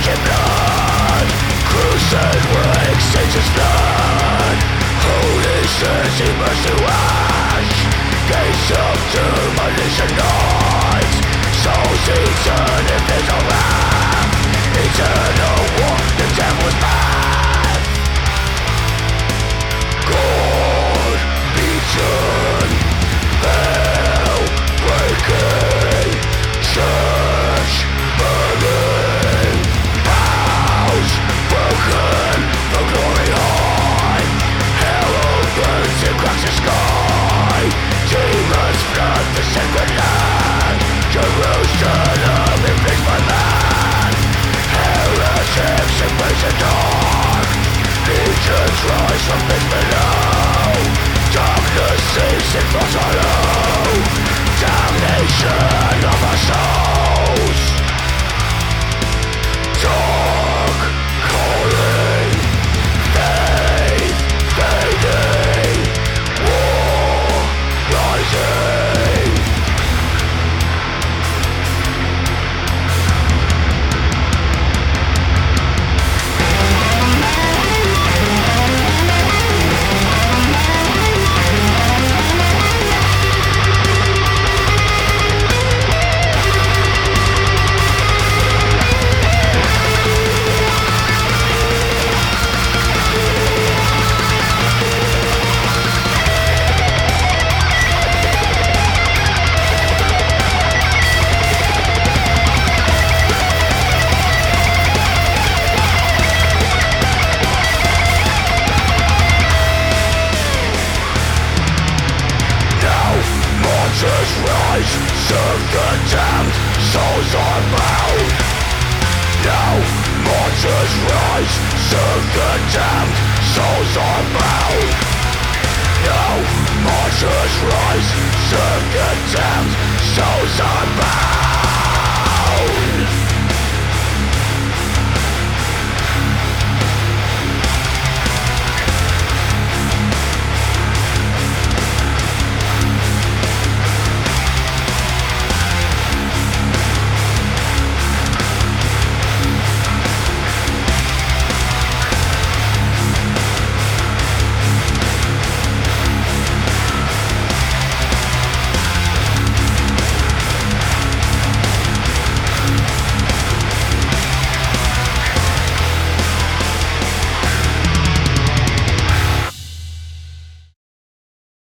in blood. Crusade wake, Satan's blood. Holy sins he burns to ash. Gates of doom unleash at night. Souls eaten in fatal wrath. Eternal war, the devil's path. God beaten, hell breaking, church burning, house broken, the glory high. Hell burns and cracks the sky. Demons flood the sacred land. Jerusalem invades my land. Heretics embrace the dark. Legions rise from pits below. Darkness sees and falls hollow. Damnation of our souls. Dark calling. Faith fading. War rising. Rise, serve the damned, souls are bound. Now martyrs rise, serve the damned, souls are bound. Now martyrs rise, serve the damned, souls are bound.